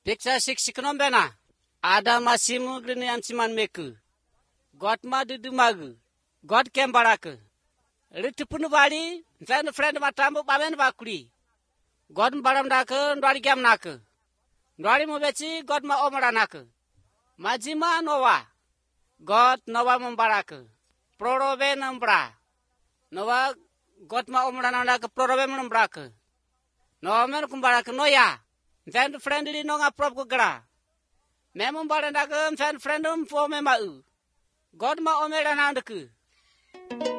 Picture 6 bena. Ada masimu grini ansiman meku. God ma dudumagu. God kembaraku. Ritupunu bali, zan friend matamu bamen bakuri. God baram daku, ndwari gam naku. Ndwari mubeci, God ma omara naku. Majima Noah. God Noah membaraku. Prorobe nambra. Noah God ma omara naku prorobe membraku. Noah men kumbaraku noya. Zan friend di nonga prop ku gra. Memang badan daku zan friendum fo memau. God ma omara naku.